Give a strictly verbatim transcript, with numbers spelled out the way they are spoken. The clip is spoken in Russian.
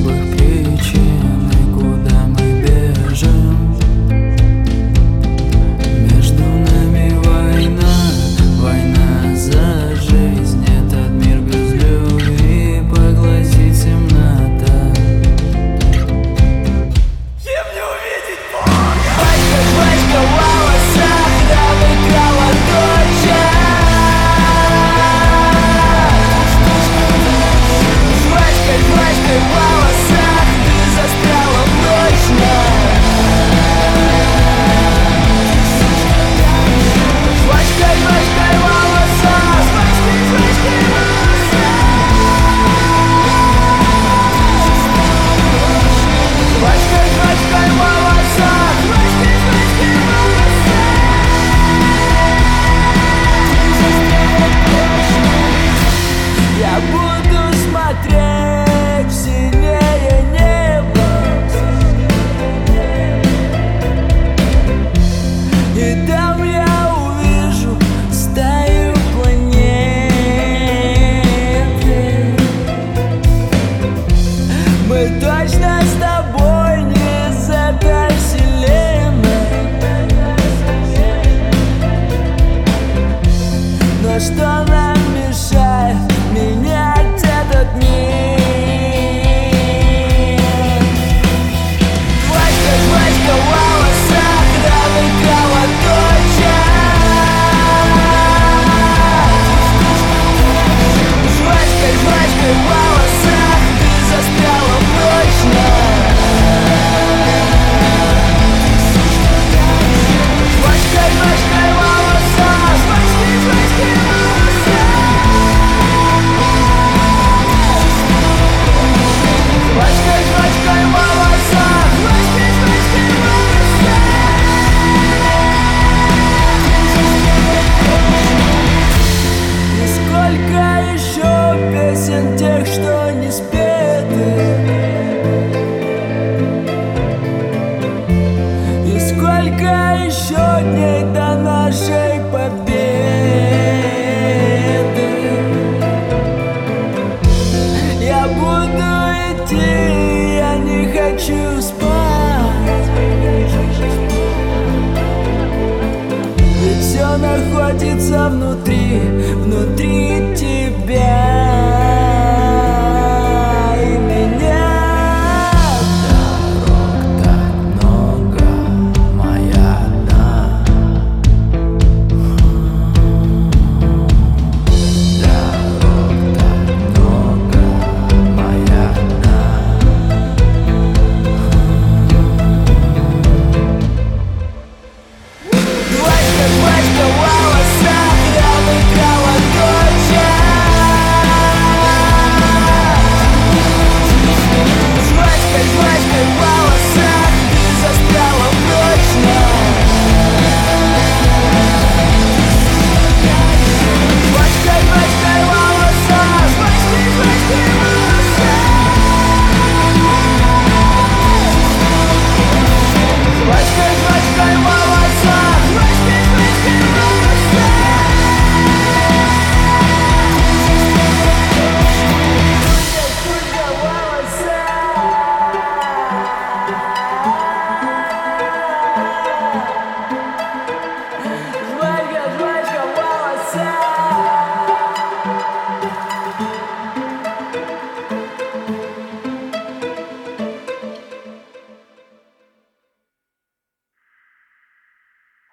особых причин, и куда мы бежим. Между нами война, война за жизнь. Этот мир без любви поглотит темнота. Им не увидеть Бога. Жвачка, жвачка в волосах, там играла точно. Жвачкой, жвачкой в волосах ты застряла прочно. Жвачкой, жвачкой в волосах, жвачкой, жвачкой в волосах. Жвачкой, жвачкой в волосах, жвачкой, жвачкой в волосах. Я буду смотреть в синее небо, и там я увижу стаю планет. Мы точно с тобой не из этой вселенной, но что нам мешает менять этот мир? Жвачка, жвачка в волосах, там играла точно. Жвачкой, жвачкой в волосах ты застряла прочно. Жвачкой, жвачкой в волосах, жвачкой, жвачкой в волосах. Жвачкой, жвачкой в волосах, жвачкой, жвачкой в волосах. И сколько еще песен тех, что